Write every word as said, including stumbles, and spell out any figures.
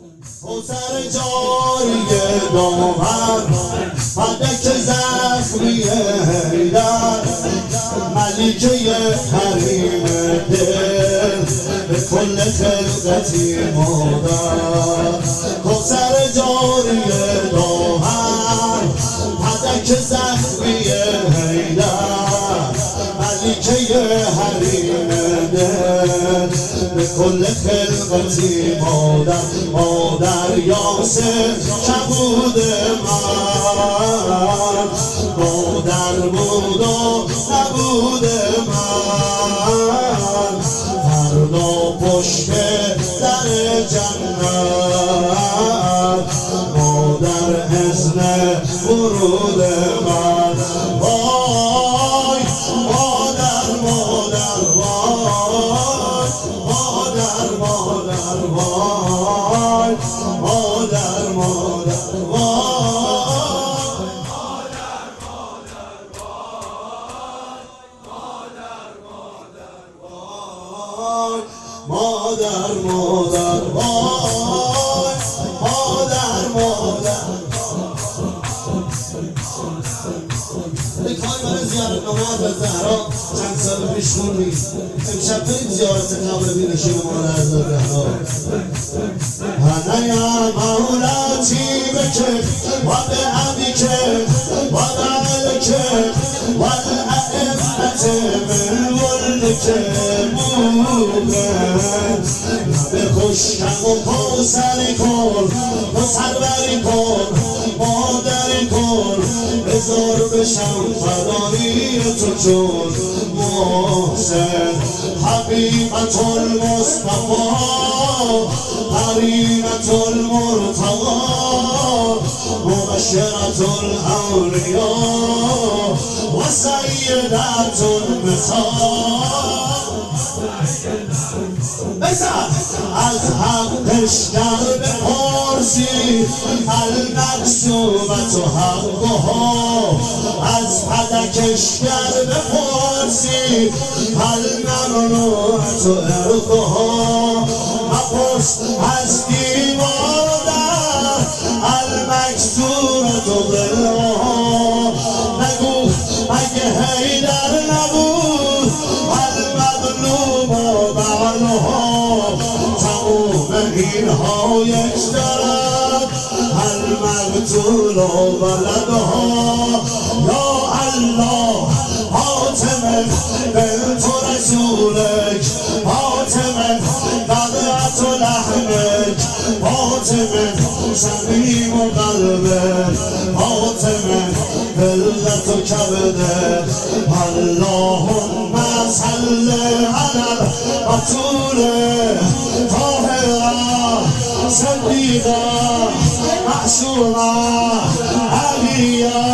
کوثر جاری دامن فدک زخمی حیدر ملکه حریم دل به کل خلقتی مادر. کوثر جاری دامن فدک زخمی حیدر ملکه حریم دل به کل خلقتی مادر. مادر یاسر کبود من مادر بود و نبود من فردا پشت در جنت مادر اذن ورود من. وای مادر مادر وای مادر مادر وای مادر مادر وای مادر مادر وای مادر مادر. یک های برای زیارت نامه حضرت زهرا چند سال پیش خوندیم. امشب بریم زیارت قبر بینشین مادر زهرا. هنایا مولاتی بکر و به ابیک و بعلک و الائمت من ولدک موقن لب خشکم و کوثری کن و سروری کن مادری کن بذار بشم فدایی تو چون محسن. حبیبت المصطفى قرینة المرتضى مبشرة الاولیاء و سیدة النساء. از حقش گر بپرسی المقصوبة حقها از فدکش گر بپرسی الممنوعة عرضها. مپرس از دیوار در المکسورة ظلها نگو مگه حیدر نبود المظلوم و بعلها. تموم اینها یک دارد المقتول و ولدها. یا الله فاطمه بنت رسولک فاطمه قطعة لحمک فاطمه صمیم قلبک فاطمه قلت کبدک. اللهم صل علی الرسول طاهرة صدیقة معصومة علیه